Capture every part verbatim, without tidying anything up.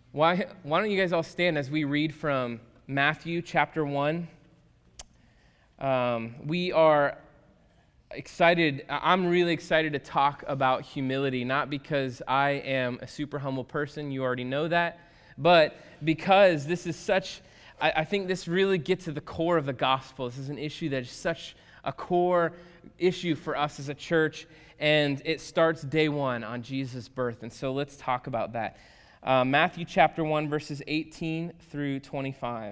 Why, why don't you guys all stand as we read from Matthew chapter one. Um, we are excited, I'm really excited to talk about humility, not because I am a super humble person, you already know that, but because this is such, I, I think this really gets to the core of the gospel. This is an issue that is such a core issue for us as a church, and it starts day one on Jesus' birth, and so let's talk about that. Uh, Matthew chapter one, verses eighteen through twenty-five.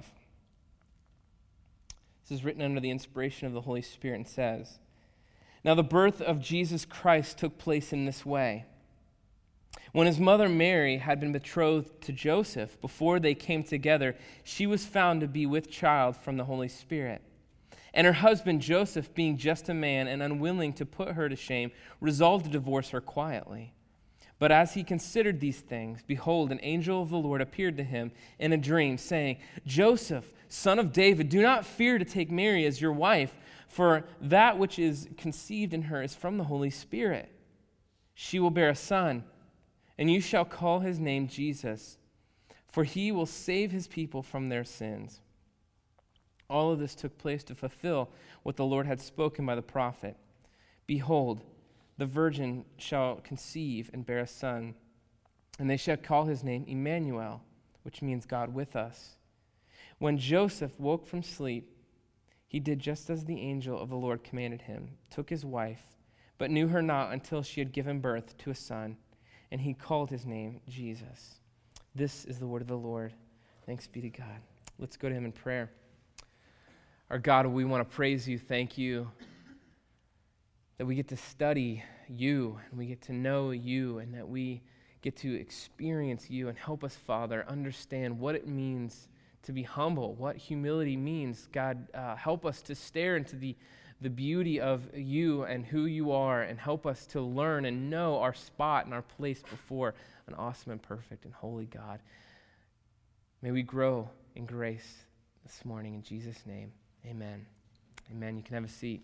This is written under the inspiration of the Holy Spirit and says, "Now the birth of Jesus Christ took place in this way. When his mother Mary had been betrothed to Joseph, before they came together, she was found to be with child from the Holy Spirit. And her husband Joseph, being just a man and unwilling to put her to shame, resolved to divorce her quietly. But as he considered these things, behold, an angel of the Lord appeared to him in a dream, saying, 'Joseph, son of David, do not fear to take Mary as your wife, for that which is conceived in her is from the Holy Spirit. She will bear a son, and you shall call his name Jesus, for he will save his people from their sins.' All of this took place to fulfill what the Lord had spoken by the prophet. 'Behold, the virgin shall conceive and bear a son, and they shall call his name Emmanuel,' which means God with us. When Joseph woke from sleep, he did just as the angel of the Lord commanded him, took his wife, but knew her not until she had given birth to a son, and he called his name Jesus." This is the word of the Lord. Thanks be to God. Let's go to him in prayer. Our God, we want to praise you, thank you, that we get to study you, and we get to know you, and that we get to experience you, and help us, Father, understand what it means to be humble, what humility means. God, uh, help us to stare into the, the beauty of you and who you are, and help us to learn and know our spot and our place before an awesome and perfect and holy God. May we grow in grace this morning in Jesus' name. Amen. Amen. You can have a seat.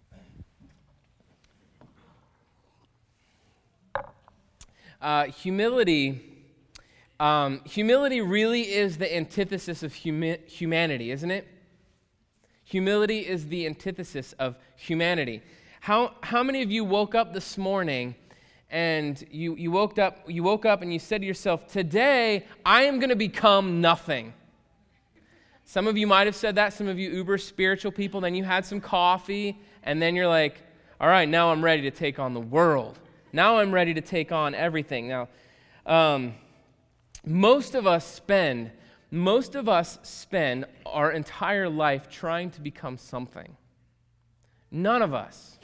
Uh, humility, um, humility really is the antithesis of humi- humanity, isn't it? Humility is the antithesis of humanity. How how many of you woke up this morning and you you woke up you woke up and you said to yourself, "Today I am going to become nothing"? Some of you might have said that. Some of you uber spiritual people. Then you had some coffee, and then you're like, "All right, now I'm ready to take on the world. Now I'm ready to take on everything." Now, um, most of us spend, most of us spend our entire life trying to become something. None of us,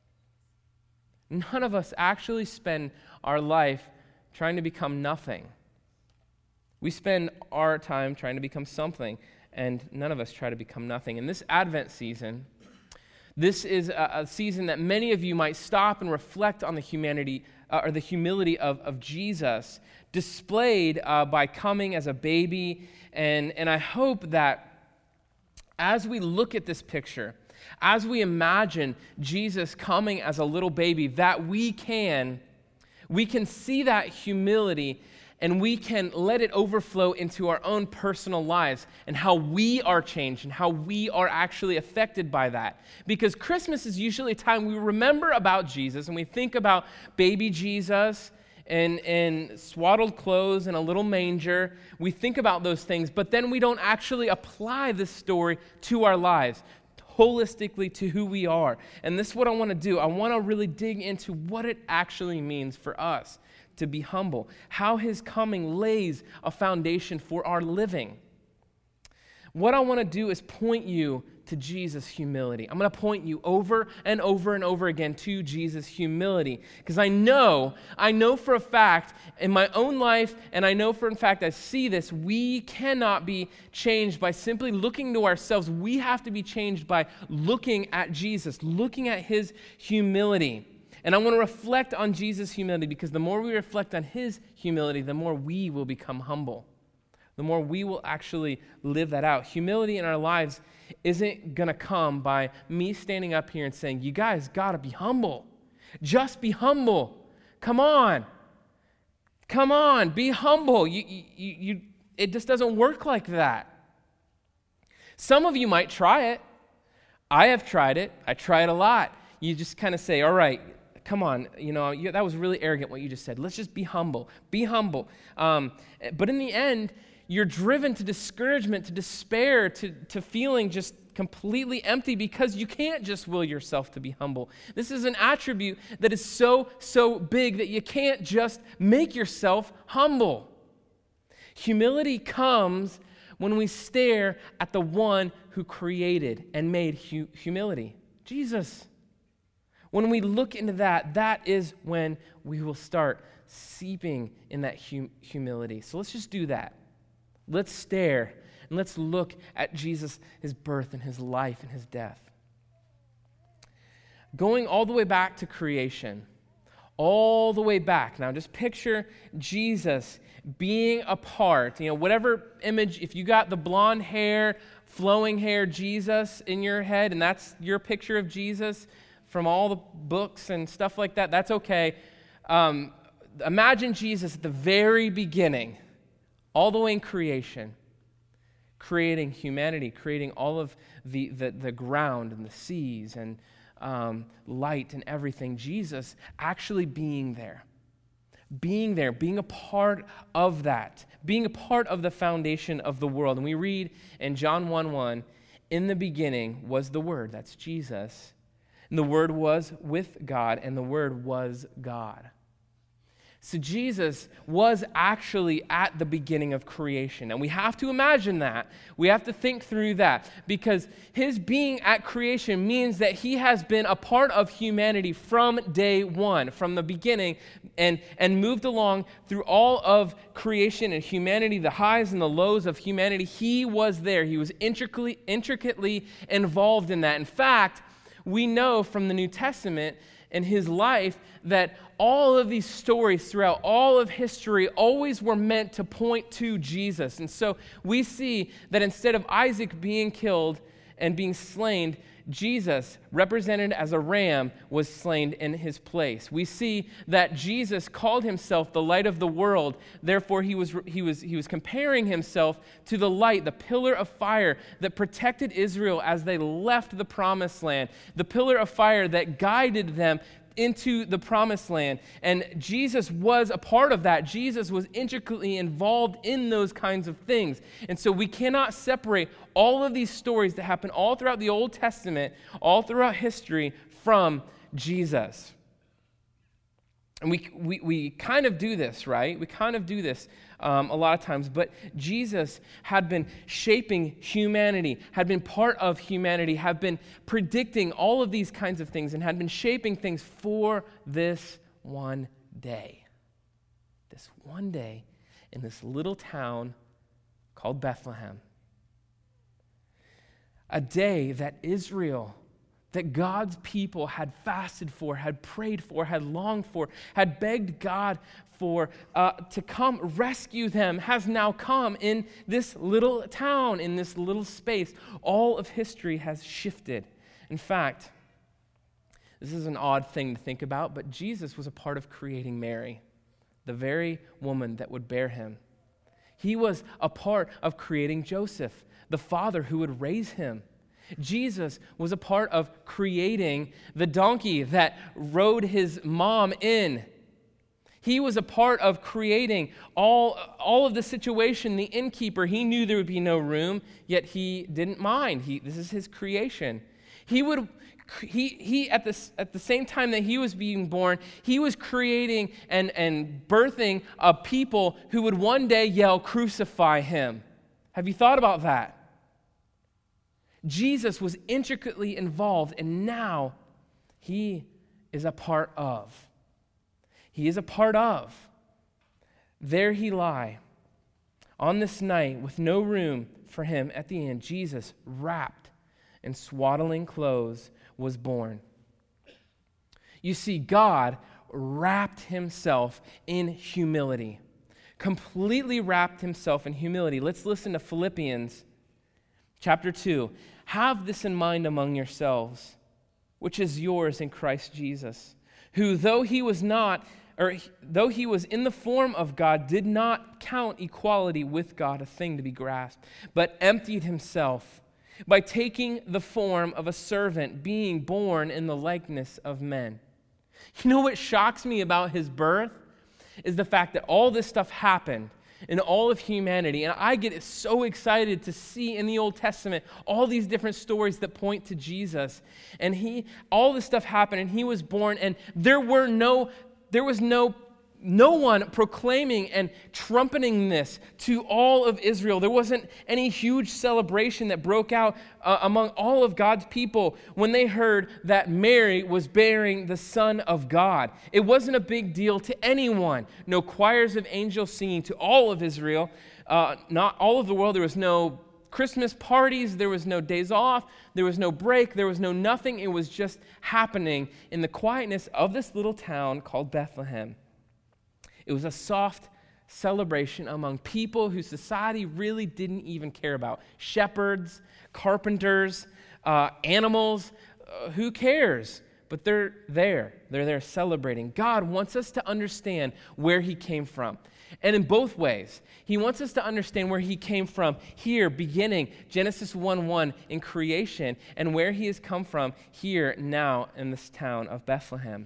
none of us actually spend our life trying to become nothing. We spend our time trying to become something, and none of us try to become nothing. In this Advent season, this is a, a season that many of you might stop and reflect on the humanity uh, or the humility of, of Jesus displayed uh, by coming as a baby. And, and I hope that as we look at this picture, as we imagine Jesus coming as a little baby, that we can, we can see that humility, and we can let it overflow into our own personal lives and how we are changed and how we are actually affected by that. Because Christmas is usually a time we remember about Jesus, and we think about baby Jesus in, in swaddled clothes and a little manger. We think about those things, but then we don't actually apply this story to our lives, holistically to who we are. And this is what I want to do. I want to really dig into what it actually means for us to be humble, how his coming lays a foundation for our living. What I want to do is point you to Jesus' humility. I'm going to point you over and over and over again to Jesus' humility, because I know, I know for a fact in my own life, and I know for a fact I see this, we cannot be changed by simply looking to ourselves. We have to be changed by looking at Jesus, looking at his humility. And I want to reflect on Jesus' humility, because the more we reflect on his humility, the more we will become humble. The more we will actually live that out. Humility in our lives isn't going to come by me standing up here and saying, "You guys got to be humble. Just be humble. Come on. Come on, be humble. You, you, you, it just doesn't work like that. Some of you might try it. I have tried it. I try it a lot. You just kind of say, all right, come on, you know, you, that was really arrogant what you just said. Let's just be humble. Be humble. Um, but in the end, you're driven to discouragement, to despair, to, to feeling just completely empty because you can't just will yourself to be humble. This is an attribute that is so, so big that you can't just make yourself humble. Humility comes when we stare at the one who created and made hu- humility, Jesus. When we look into that, that is when we will start seeping in that hum- humility. So let's just do that. Let's stare and let's look at Jesus, his birth and his life and his death. Going all the way back to creation, all the way back. Now just picture Jesus being a part, you know, whatever image, if you got the blonde hair, flowing hair Jesus in your head, and that's your picture of Jesus from all the books and stuff like that, that's okay. Um, imagine Jesus at the very beginning, all the way in creation, creating humanity, creating all of the, the, the ground and the seas and um, light and everything. Jesus actually being there, being there, being a part of that, being a part of the foundation of the world. And we read in John one one, in the beginning was the Word, that's Jesus, and the Word was with God, and the Word was God. So Jesus was actually at the beginning of creation. And we have to imagine that. We have to think through that. Because his being at creation means that he has been a part of humanity from day one, from the beginning, and, and moved along through all of creation and humanity, the highs and the lows of humanity. He was there. He was intricately, intricately involved in that. In fact, we know from the New Testament in his life that all of these stories throughout all of history always were meant to point to Jesus. And so we see that instead of Isaac being killed and being slain, Jesus, represented as a ram, was slain in his place. We see that Jesus called himself the light of the world. Therefore, he was, he was, he was comparing himself to the light, the pillar of fire that protected Israel as they left the promised land, the pillar of fire that guided them into the promised land. And Jesus was a part of that. Jesus was intricately involved in those kinds of things. And so we cannot separate all of these stories that happen all throughout the Old Testament, all throughout history, from Jesus. And we we, we kind of do this, right? We kind of do this um, a lot of times. But Jesus had been shaping humanity, had been part of humanity, had been predicting all of these kinds of things, and had been shaping things for this one day. This one day in this little town called Bethlehem. A day that Israel, that God's people had fasted for, had prayed for, had longed for, had begged God for uh, to come rescue them, has now come in this little town, in this little space. All of history has shifted. In fact, this is an odd thing to think about, but Jesus was a part of creating Mary, the very woman that would bear him. He was a part of creating Joseph, the father who would raise him. Jesus was a part of creating the donkey that rode his mom in. He was a part of creating all, all of the situation. The innkeeper, he knew there would be no room, yet he didn't mind. He, this is his creation. He would, he, he at, the, at the same time that he was being born, he was creating and, and birthing a people who would one day yell, "Crucify him." Have you thought about that? Jesus was intricately involved, and now he is a part of. He is a part of. There he lie. On this night, with no room for him at the inn, Jesus, wrapped in swaddling clothes, was born. You see, God wrapped himself in humility, completely wrapped himself in humility. Let's listen to Philippians chapter two. Have this in mind among yourselves, which is yours in Christ Jesus, who, though he was not or he, though he was in the form of God, did not count equality with God a thing to be grasped, but emptied himself by taking the form of a servant, being born in the likeness of men. You know what shocks me about his birth is the fact that all this stuff happened in all of humanity. And I get so excited to see in the Old Testament all these different stories that point to Jesus. And he, all this stuff happened, and he was born, and there were no, there was no, no one proclaiming and trumpeting this to all of Israel. There wasn't any huge celebration that broke out uh, among all of God's people when they heard that Mary was bearing the Son of God. It wasn't a big deal to anyone. No choirs of angels singing to all of Israel, uh, not all of the world. There was no Christmas parties, there was no days off, there was no break, there was no nothing. It was just happening in the quietness of this little town called Bethlehem. It was a soft celebration among people whose society really didn't even care about. Shepherds, carpenters, uh, animals, uh, who cares? But they're there. They're there celebrating. God wants us to understand where he came from. And in both ways, he wants us to understand where he came from here, beginning Genesis one one in creation, and where he has come from here now in this town of Bethlehem.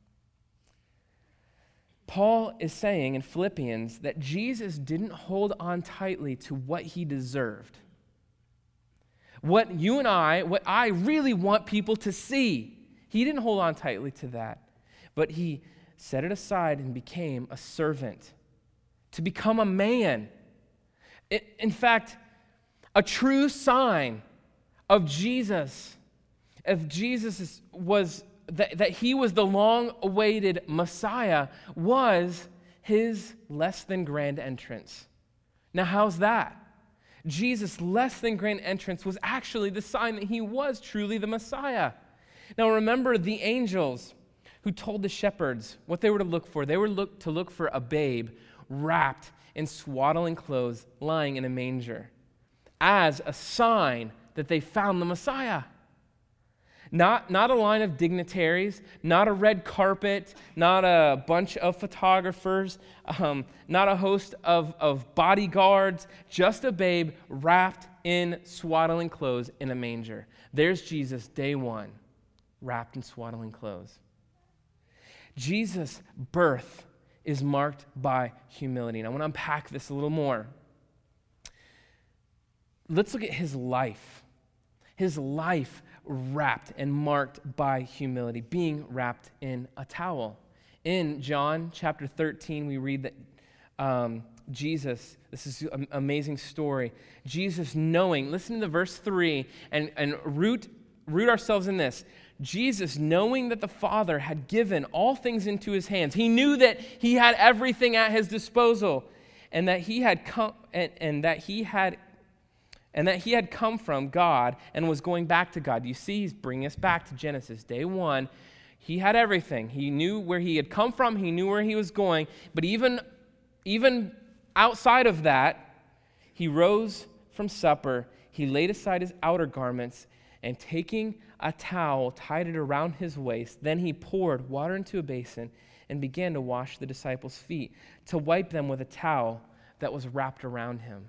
Paul is saying in Philippians that Jesus didn't hold on tightly to what he deserved. What you and I, what I really want people to see, he didn't hold on tightly to that, but he set it aside and became a servant, to become a man. In fact, a true sign of Jesus, of Jesus was That, that he was the long-awaited Messiah, was his less than grand entrance. Now, how's that? Jesus' less than grand entrance was actually the sign that he was truly the Messiah. Now, remember the angels who told the shepherds what they were to look for. They were look, to look for a babe wrapped in swaddling clothes, lying in a manger, as a sign that they found the Messiah. Not, not a line of dignitaries, not a red carpet, not a bunch of photographers, um, not a host of, of bodyguards, just a babe wrapped in swaddling clothes in a manger. There's Jesus, day one, wrapped in swaddling clothes. Jesus' birth is marked by humility. And I want to unpack this a little more. Let's look at his life. His life wrapped and marked by humility, being wrapped in a towel. In John chapter thirteen, we read that um, Jesus, this is an amazing story, Jesus knowing, listen to verse three, and, and root, root ourselves in this. Jesus, knowing that the Father had given all things into his hands, he knew that he had everything at his disposal, and that he had come, and, and that he had And that he had come from God and was going back to God. You see, he's bringing us back to Genesis. Day one, he had everything. He knew where he had come from. He knew where he was going. But even, even outside of that, he rose from supper. He laid aside his outer garments, and taking a towel, tied it around his waist. Then he poured water into a basin and began to wash the disciples' feet, to wipe them with a towel that was wrapped around him.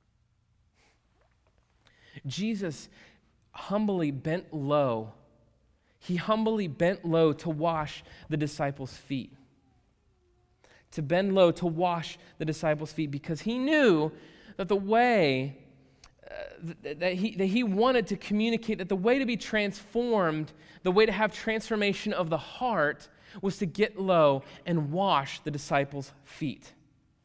Jesus humbly bent low. He humbly bent low to wash the disciples' feet. To bend low, to wash the disciples' feet, because he knew that the way uh, th- that, he, that he wanted to communicate, that the way to be transformed, the way to have transformation of the heart, was to get low and wash the disciples' feet.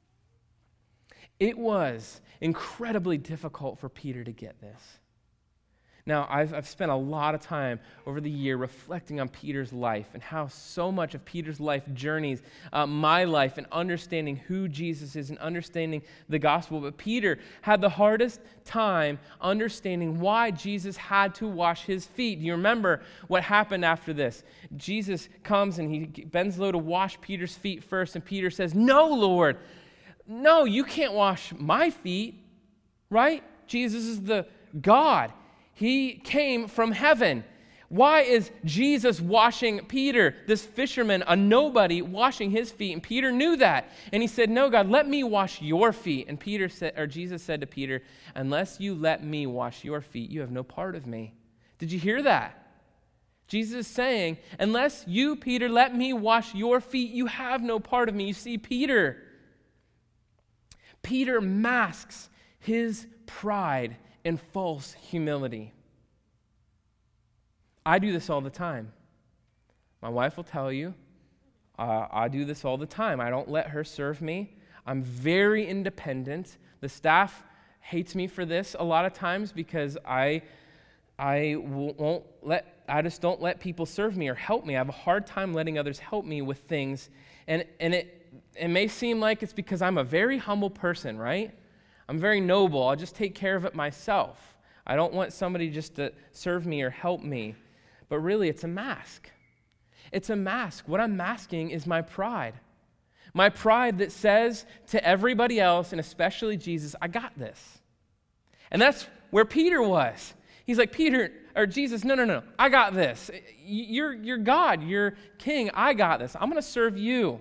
It was incredibly difficult for Peter to get this. Now, I've, I've spent a lot of time over the year reflecting on Peter's life and how so much of Peter's life journeys uh, my life and understanding who Jesus is and understanding the gospel. But Peter had the hardest time understanding why Jesus had to wash his feet. Do you remember what happened after this? Jesus comes and he bends low to wash Peter's feet first, and Peter says, "No, Lord, no, you can't wash my feet," right? Jesus is the God. He came from heaven. Why is Jesus washing Peter, this fisherman, a nobody, washing his feet? And Peter knew that. And he said, no, God, let me wash your feet. And Peter said, or Jesus said to Peter, unless you let me wash your feet, you have no part of me. Did you hear that? Jesus is saying, unless you, Peter, let me wash your feet, you have no part of me. You see, Peter, Peter masks his pride in false humility. I do this all the time. My wife will tell you, uh, I do this all the time. I don't let her serve me. I'm very independent. The staff hates me for this a lot of times because I, I won't let, I just don't let people serve me or help me. I have a hard time letting others help me with things. And, and it, it may seem like it's because I'm a very humble person, right? I'm very noble. I'll just take care of it myself. I don't want somebody just to serve me or help me. But really, it's a mask. It's a mask. What I'm masking is my pride. My pride that says to everybody else, and especially Jesus, I got this. And that's where Peter was. He's like, Peter, or Jesus, no, no, no, I got this. You're, you're God, you're king, I got this. I'm going to serve you.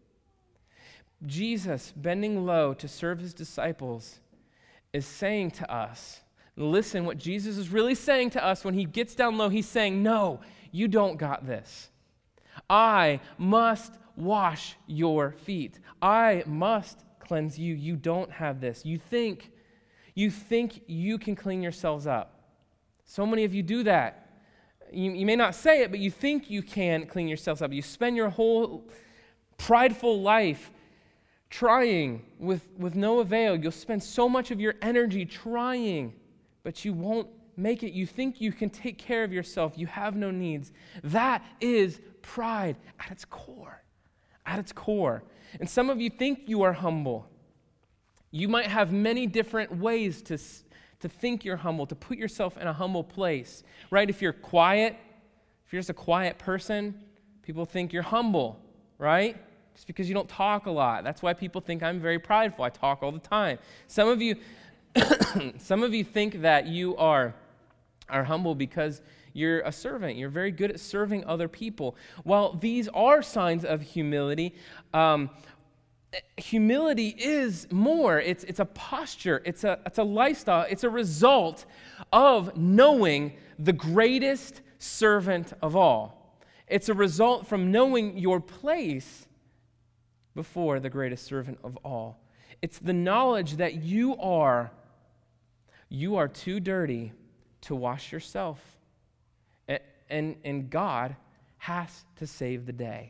Jesus, bending low to serve his disciples, is saying to us, listen, what Jesus is really saying to us when he gets down low, he's saying, no, you don't got this. I must wash your feet. I must cleanse you. You don't have this. You think, you think you can clean yourselves up. So many of you do that. You, you may not say it, but you think you can clean yourselves up. You spend your whole prideful life trying with, with no avail. You'll spend so much of your energy trying, but you won't make it. You think you can take care of yourself. You have no needs. That is pride at its core. At its core. And some of you think you are humble. You might have many different ways to, to think you're humble, to put yourself in a humble place. Right? If you're quiet, if you're just a quiet person, people think you're humble, right? Just because you don't talk a lot. That's why people think I'm very prideful. I talk all the time. Some of you Some of you think that you are, are humble because you're a servant. You're very good at serving other people. Well, these are signs of humility. Um, humility is more. It's, it's a posture. It's a, it's a lifestyle. It's a result of knowing the greatest servant of all. It's a result from knowing your place before the greatest servant of all. It's the knowledge that you are You are too dirty to wash yourself. And, and, and God has to save the day.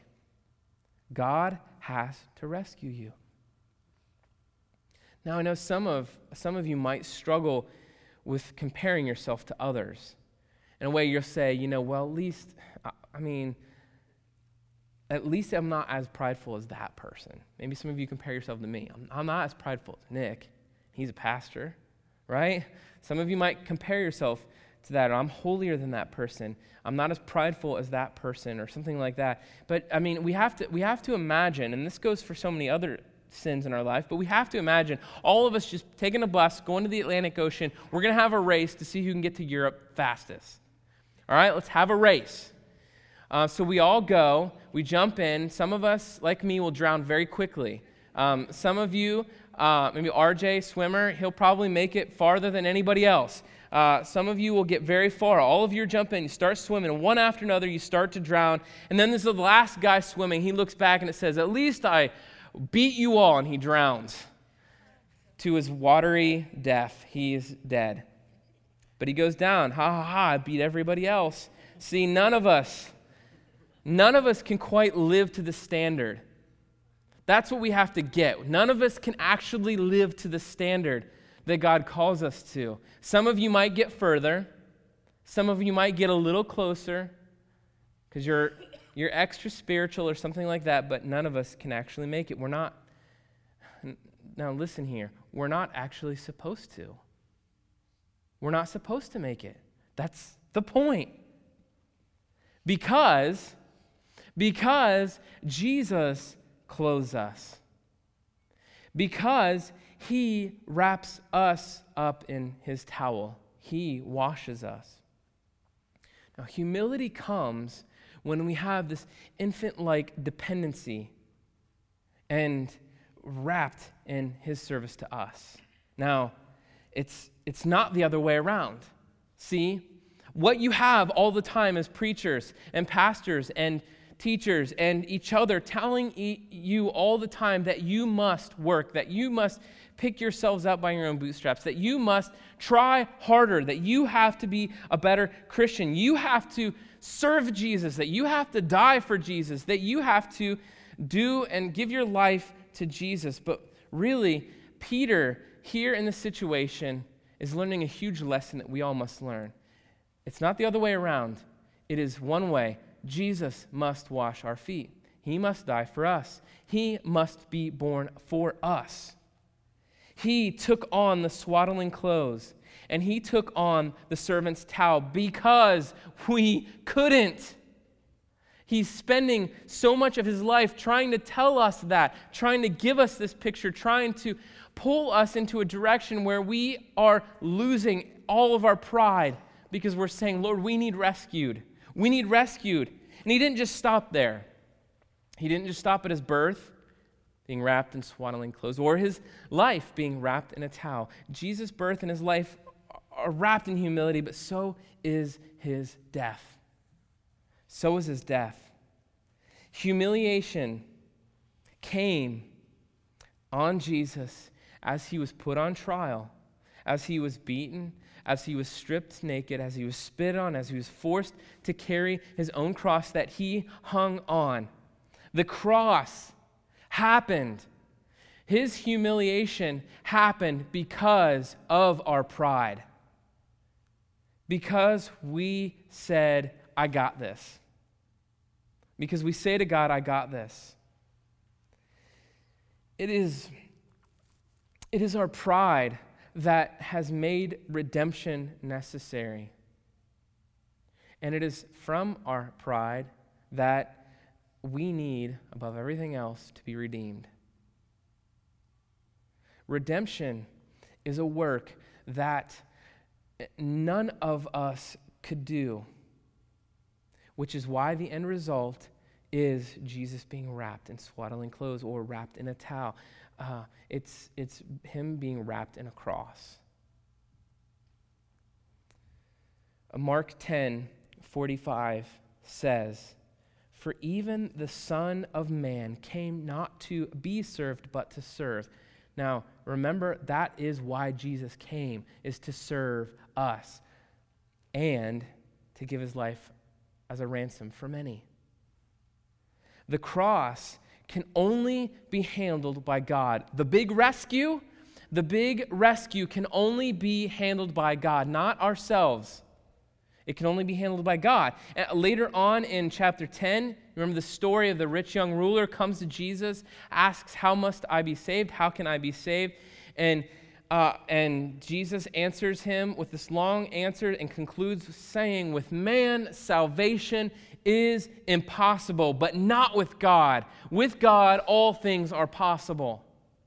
God has to rescue you. Now, I know some of, some of you might struggle with comparing yourself to others. In a way, you'll say, you know, well, at least, I, I mean, at least I'm not as prideful as that person. Maybe some of you compare yourself to me. I'm, I'm not as prideful as Nick. He's a pastor. Right? Some of you might compare yourself to that, or I'm holier than that person. I'm not as prideful as that person, or something like that. But I mean, we have to we have to imagine, and this goes for so many other sins in our life, but we have to imagine all of us just taking a bus, going to the Atlantic Ocean. We're going to have a race to see who can get to Europe fastest. All right, let's have a race. Uh, so we all go, we jump in. Some of us, like me, will drown very quickly. Um, some of you, uh, maybe R J, swimmer, he'll probably make it farther than anybody else. Uh, some of you will get very far. All of you jump in, you start swimming. One after another, you start to drown. And then there's the last guy swimming. He looks back and it says, at least I beat you all, and he drowns. To his watery death, he is dead. But he goes down, ha ha ha, I beat everybody else. See, none of us, none of us can quite live to the standard. That's what we have to get. None of us can actually live to the standard that God calls us to. Some of you might get further. Some of you might get a little closer because you're, you're extra spiritual or something like that, but none of us can actually make it. We're not, now listen here, we're not actually supposed to. We're not supposed to make it. That's the point. Because, because Jesus clothes us. Because he wraps us up in his towel. He washes us. Now, humility comes when we have this infant-like dependency and wrapped in his service to us. Now, it's, it's not the other way around. See, what you have all the time as preachers and pastors and teachers and each other telling e- you all the time that you must work, that you must pick yourselves up by your own bootstraps, that you must try harder, that you have to be a better Christian, you have to serve Jesus, that you have to die for Jesus, that you have to do and give your life to Jesus. But really, Peter, here in this situation, is learning a huge lesson that we all must learn. It's not the other way around. It is one way. Jesus must wash our feet. He must die for us. He must be born for us. He took on the swaddling clothes, and he took on the servant's towel because we couldn't. He's spending so much of his life trying to tell us that, trying to give us this picture, trying to pull us into a direction where we are losing all of our pride because we're saying, Lord, we need rescued. We need rescued. And he didn't just stop there. He didn't just stop at his birth, being wrapped in swaddling clothes, or his life being wrapped in a towel. Jesus' birth and his life are wrapped in humility, but so is his death. So is his death. Humiliation came on Jesus as he was put on trial, as he was beaten, as he was stripped naked, as he was spit on, as he was forced to carry his own cross that he hung on. The cross happened. His humiliation happened because of our pride. Because we said, I got this. Because we say to God, I got this. It is, it is our pride that has made redemption necessary. And it is from our pride that we need, above everything else, to be redeemed. Redemption is a work that none of us could do, which is why the end result is Jesus being wrapped in swaddling clothes or wrapped in a towel. Uh, it's, it's him being wrapped in a cross. Mark ten forty-five says, "For even the Son of Man came not to be served, but to serve." Now, remember, that is why Jesus came, is to serve us and to give his life as a ransom for many. The cross can only be handled by God. The big rescue, the big rescue can only be handled by God, not ourselves. It can only be handled by God. And later on in chapter ten, remember the story of the rich young ruler comes to Jesus, asks, "How must I be saved? How can I be saved?" And uh, and Jesus answers him with this long answer and concludes saying, "With man, salvation is impossible, but not with God. With God, all things are possible."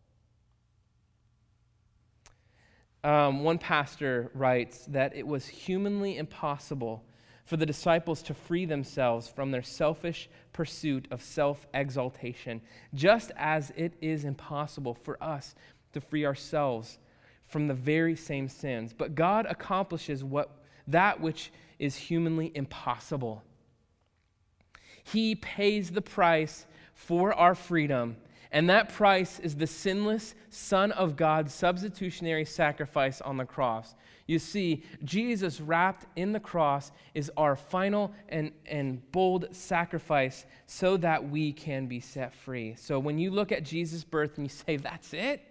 Um, one pastor writes that it was humanly impossible for the disciples to free themselves from their selfish pursuit of self-exaltation, just as it is impossible for us to free ourselves from the very same sins. But God accomplishes what that which is humanly impossible. He pays the price for our freedom, and that price is the sinless Son of God's substitutionary sacrifice on the cross. You see, Jesus wrapped in the cross is our final and, and bold sacrifice so that we can be set free. So when you look at Jesus' birth and you say, that's it?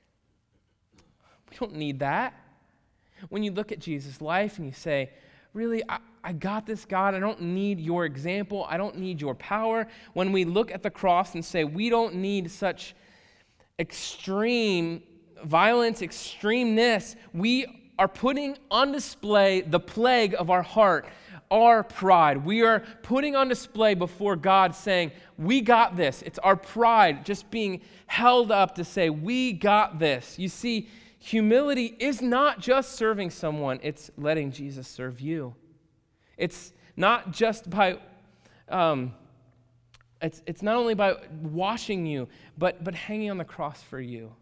We don't need that. When you look at Jesus' life and you say, really, I, I got this, God. I don't need your example. I don't need your power. When we look at the cross and say, we don't need such extreme violence, extremeness, we are putting on display the plague of our heart, our pride. We are putting on display before God saying, we got this. It's our pride just being held up to say, we got this. You see, humility is not just serving someone, it's letting Jesus serve you. It's not just by, um, it's, it's not only by washing you, but, but hanging on the cross for you.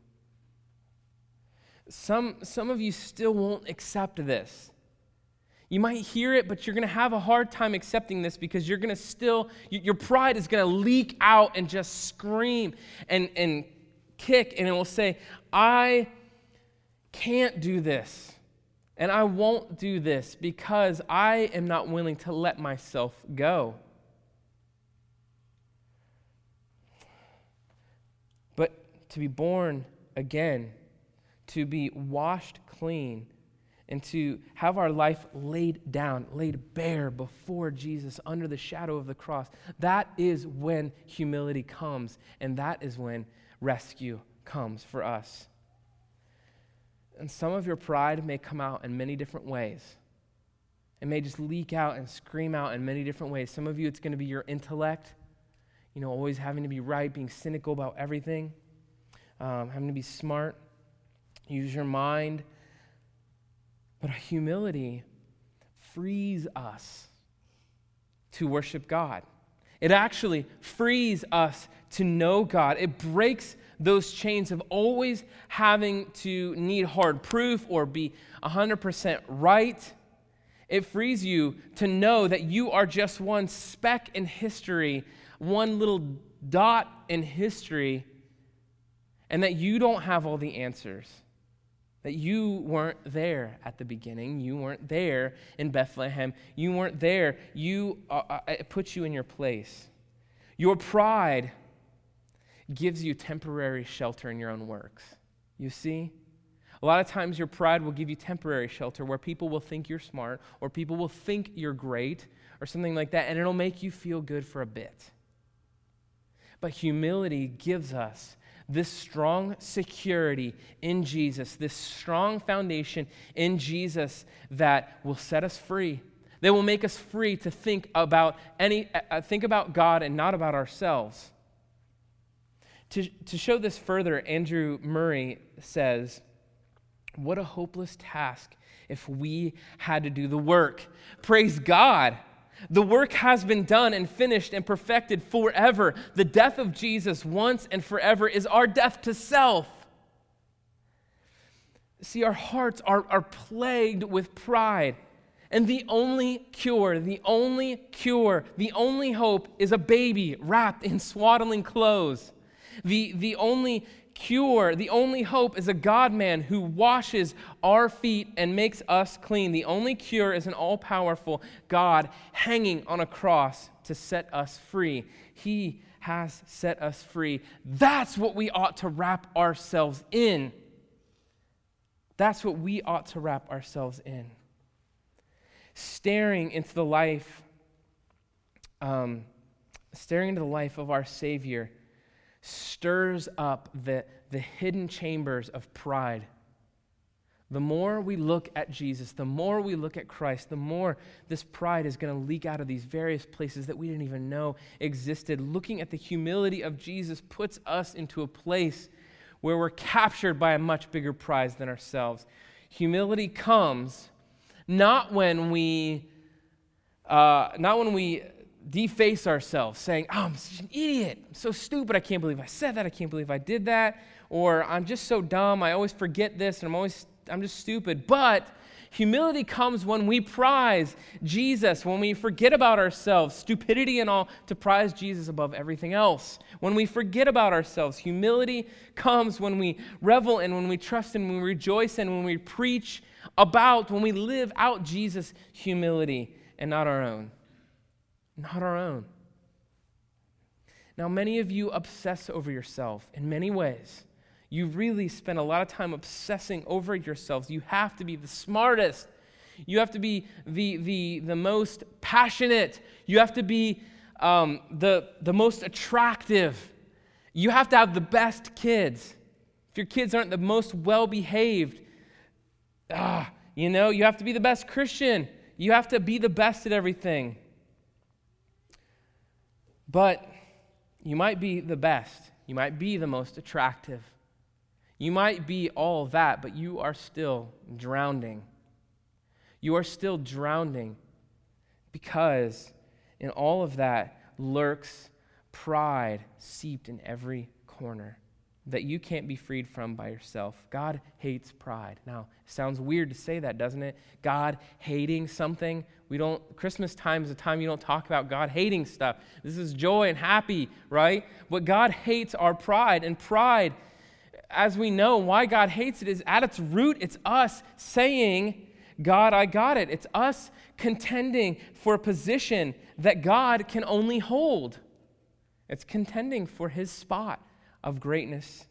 Some, some of you still won't accept this. You might hear it, but you're going to have a hard time accepting this because you're going to still, your pride is going to leak out and just scream and, and kick, and it will say, I can't do this, and I won't do this because I am not willing to let myself go. But to be born again, to be washed clean, and to have our life laid down, laid bare before Jesus under the shadow of the cross, that is when humility comes, and that is when rescue comes for us. And some of your pride may come out in many different ways. It may just leak out and scream out in many different ways. Some of you, it's going to be your intellect, you know, always having to be right, being cynical about everything, um, having to be smart, use your mind. But humility frees us to worship God. It actually frees us to know God. It breaks those chains of always having to need hard proof or be one hundred percent right. It frees you to know that you are just one speck in history, one little dot in history, and that you don't have all the answers. That you weren't there at the beginning. You weren't there in Bethlehem. You weren't there. You uh, it puts you in your place. Your pride gives you temporary shelter in your own works. You see? A lot of times your pride will give you temporary shelter where people will think you're smart or people will think you're great or something like that, and it'll make you feel good for a bit. But humility gives us this strong security in Jesus, this strong foundation in Jesus that will set us free. That will make us free to think about any uh, think about God and not about ourselves. To, to show this further, Andrew Murray says, "What a hopeless task if we had to do the work. Praise God. The work has been done and finished and perfected forever. The death of Jesus once and forever is our death to self." See, our hearts are, are plagued with pride. And the only cure, the only cure, the only hope is a baby wrapped in swaddling clothes. The, the only cure, the only hope is a God-man who washes our feet and makes us clean. The only cure is an all-powerful God hanging on a cross to set us free. He has set us free. That's what we ought to wrap ourselves in. That's what we ought to wrap ourselves in. Staring into the life, um, staring into the life of our Savior stirs up the, the hidden chambers of pride. The more we look at Jesus, the more we look at Christ, the more this pride is going to leak out of these various places that we didn't even know existed. Looking at the humility of Jesus puts us into a place where we're captured by a much bigger prize than ourselves. Humility comes not when we, uh, not when we deface ourselves, saying, "Oh, I'm such an idiot. I'm so stupid. I can't believe I said that. I can't believe I did that." Or, "I'm just so dumb. I always forget this, and I'm always, I'm just stupid." But humility comes when we prize Jesus, when we forget about ourselves, stupidity and all, to prize Jesus above everything else. When we forget about ourselves, humility comes when we revel in, when we trust in, when we rejoice in, when we preach about, when we live out Jesus' humility and not our own. Not our own. Now, many of you obsess over yourself in many ways. You really spend a lot of time obsessing over yourselves. You have to be the smartest. You have to be the, the, the most passionate. You have to be um, the, the most attractive. You have to have the best kids. If your kids aren't the most well-behaved, ah, you know, you have to be the best Christian. You have to be the best at everything. But you might be the best. You might be the most attractive. You might be all that, but you are still drowning. You are still drowning Because in all of that lurks pride seeped in every corner that you can't be freed from by yourself. God hates pride. Now, it sounds weird to say that, doesn't it? God hating something. We don't, Christmas time is a time you don't talk about God hating stuff. This is joy and happy, right? But God hates our pride, and pride, as we know, why God hates it is at its root, it's us saying, God, I got it. It's us contending for a position that God can only hold. It's contending for his spot of greatness.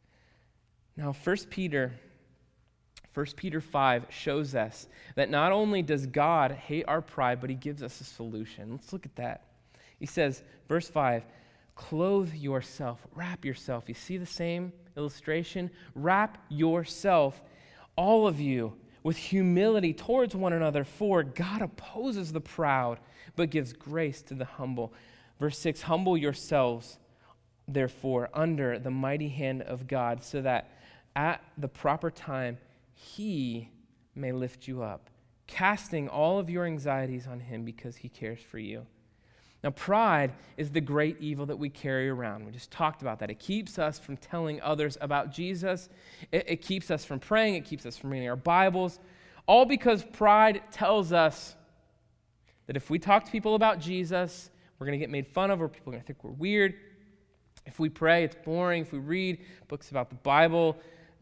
Now, First Peter, First Peter five shows us that not only does God hate our pride, but he gives us a solution. Let's look at that. He says, verse five, clothe yourself, wrap yourself. You see the same illustration? Wrap yourself, all of you, with humility towards one another, for God opposes the proud, but gives grace to the humble. Verse six, humble yourselves, therefore, under the mighty hand of God, so that at the proper time he may lift you up, casting all of your anxieties on him because he cares for you. Now, pride is the great evil that we carry around. We just talked about that. It keeps us from telling others about Jesus. It, it keeps us from praying. It keeps us from reading our Bibles. All because pride tells us that if we talk to people about Jesus, we're going to get made fun of, or people are going to think we're weird. If we pray, it's boring. If we read books about the Bible,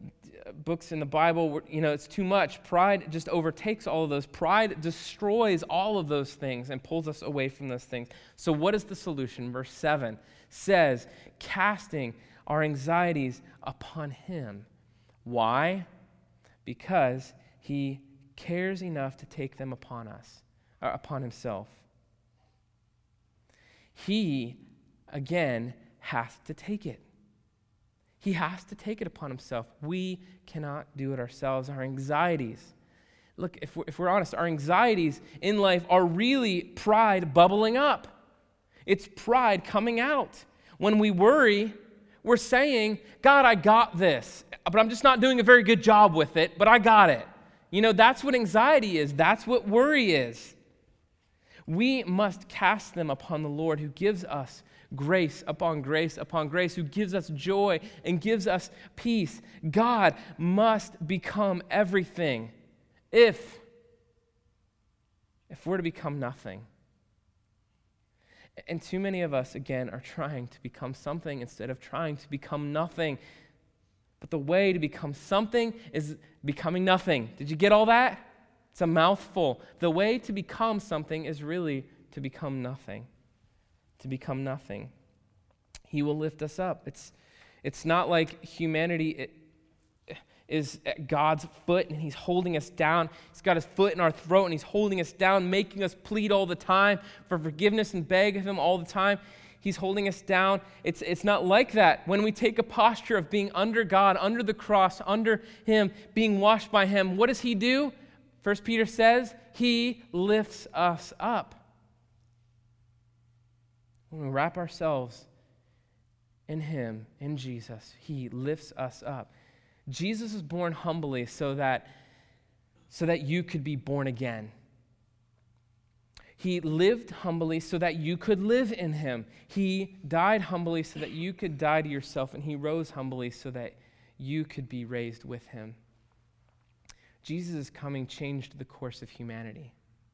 books in the Bible, you know, it's too much. Pride just overtakes all of those. Pride destroys all of those things and pulls us away from those things. So what is the solution? Verse seven says, casting our anxieties upon him. Why? Because he cares enough to take them upon us, or upon himself. He, again, has to take it. He has to take it upon himself. We cannot do it ourselves. Our anxieties, look, if we're, if we're honest, our anxieties in life are really pride bubbling up. It's pride coming out. When we worry, we're saying, God, I got this, but I'm just not doing a very good job with it, but I got it. You know, that's what anxiety is. That's what worry is. We must cast them upon the Lord, who gives us grace upon grace upon grace, who gives us joy and gives us peace. God must become everything if, if we're to become nothing. And too many of us, again, are trying to become something instead of trying to become nothing. But the way to become something is becoming nothing. Did you get all that? It's a mouthful. The way to become something is really to become nothing. To become nothing. He will lift us up. It's, it's not like humanity it, is at God's foot and he's holding us down. He's got his foot in our throat and he's holding us down, making us plead all the time for forgiveness and beg of him all the time. He's holding us down. It's, it's not like that. When we take a posture of being under God, under the cross, under him, being washed by him, what does he do? First Peter says, he lifts us up. When we wrap ourselves in him, in Jesus, he lifts us up. Jesus was born humbly so that, so that you could be born again. He lived humbly so that you could live in him. He died humbly so that you could die to yourself, and he rose humbly so that you could be raised with him. Jesus' coming changed the course of humanity.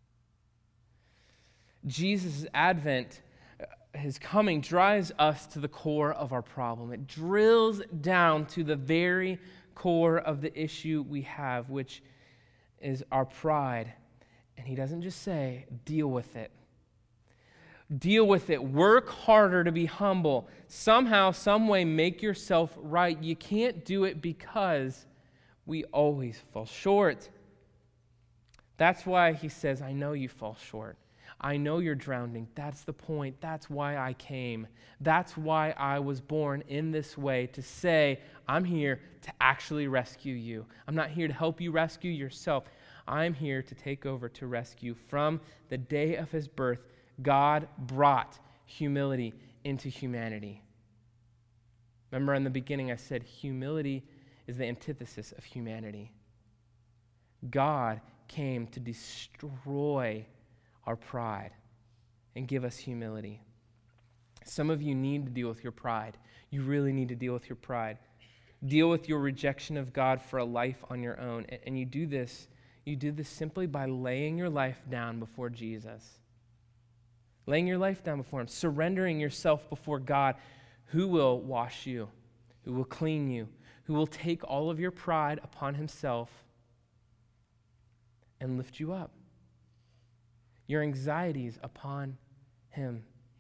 Jesus' advent, his coming, drives us to the core of our problem. It drills down to the very core of the issue we have, which is our pride. And he doesn't just say, deal with it. Deal with it. Work harder to be humble. Somehow, some way, make yourself right. You can't do it because we always fall short. That's why he says, I know you fall short. I know you're drowning. That's the point. That's why I came. That's why I was born in this way, to say, I'm here to actually rescue you. I'm not here to help you rescue yourself. I'm here to take over to rescue. From the day of his birth, God brought humility into humanity. Remember in the beginning I said humility is the antithesis of humanity. God came to destroy our pride and give us humility. Some of you need to deal with your pride. You really need to deal with your pride. Deal with your rejection of God for a life on your own. And you do this, you do this simply by laying your life down before Jesus. Laying your life down before him, surrendering yourself before God, who will wash you, who will clean you, who will take all of your pride upon himself and lift you up. Your anxieties upon him.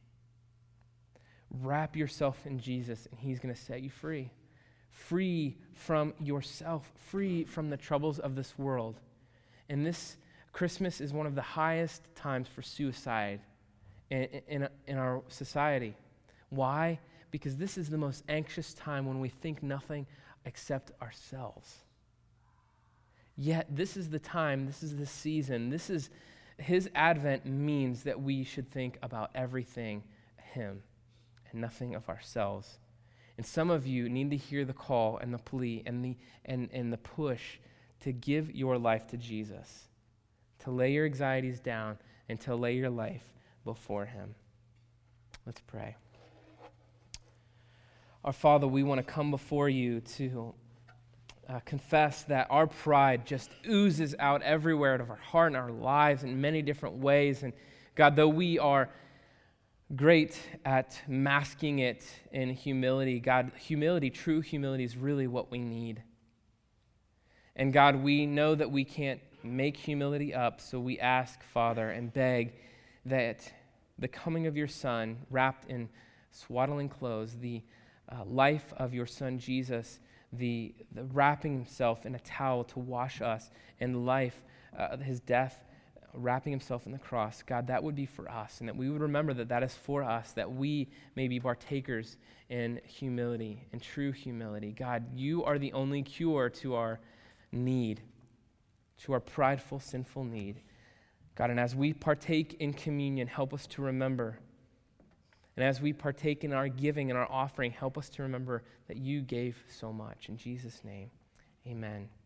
Wrap yourself in Jesus, and he's going to set you free. Free from yourself, free from the troubles of this world. And this Christmas is one of the highest times for suicide in, in, in our society. Why? Because this is the most anxious time when we think nothing except ourselves. Yet this is the time, this is the season, this is his advent means that we should think about everything him and nothing of ourselves. And some of you need to hear the call and the plea and the and, and the push to give your life to Jesus, to lay your anxieties down and to lay your life before him. Let's pray. Our Father, we want to come before you to uh, confess that our pride just oozes out everywhere out of our heart and our lives in many different ways. And God, though we are great at masking it in humility, God, humility, true humility is really what we need. And God, we know that we can't make humility up, so we ask, Father, and beg that the coming of your Son, wrapped in swaddling clothes, the uh, life of your Son Jesus, the, the wrapping himself in a towel to wash us, and life, uh, his death, wrapping himself in the cross, God, that would be for us, and that we would remember that that is for us, that we may be partakers in humility, in true humility. God, you are the only cure to our need, to our prideful, sinful need. God, and as we partake in communion, help us to remember. And as we partake in our giving and our offering, help us to remember that you gave so much. In Jesus' name, amen.